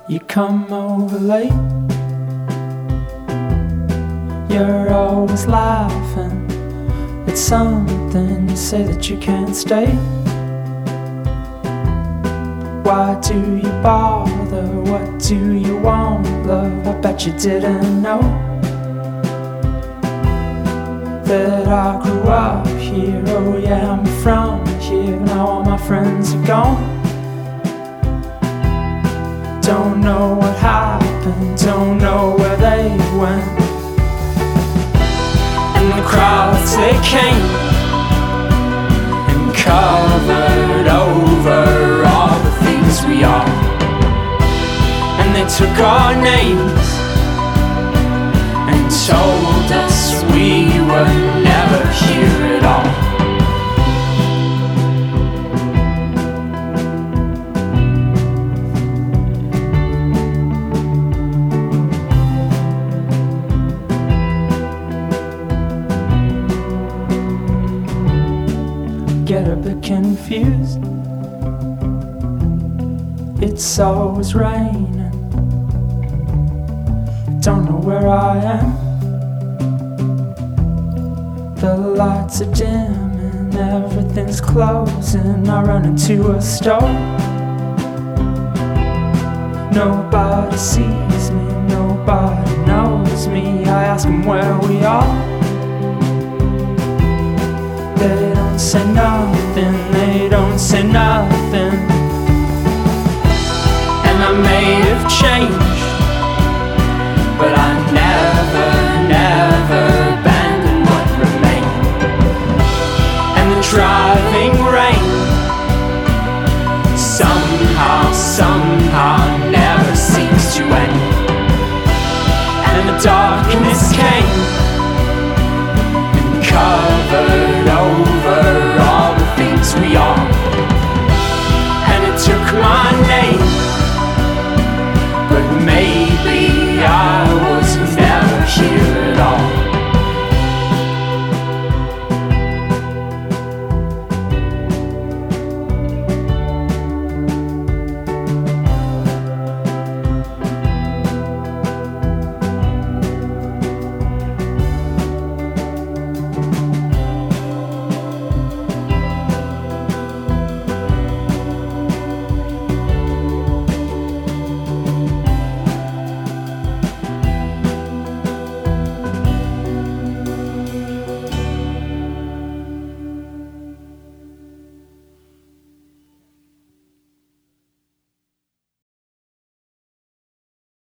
You come over late, you're always laughing. It's something you say that you can't stay. Why do you bother? What do you want, love? I bet you didn't know that I grew up here. Oh yeah, I'm from here. Now all my friends are gone. Don't know what happened, don't know where they went. And the crowds, they came and covered over all the things we are. And they took our names and told us we were never here at all. Get a bit confused. It's always raining. Don't know where I am. The lights are dim and everything's closing. I run into a store. Nobody sees me, nobody knows me. I ask them where we are. They don't say nothing, they don't say nothing. And I may have changed, but I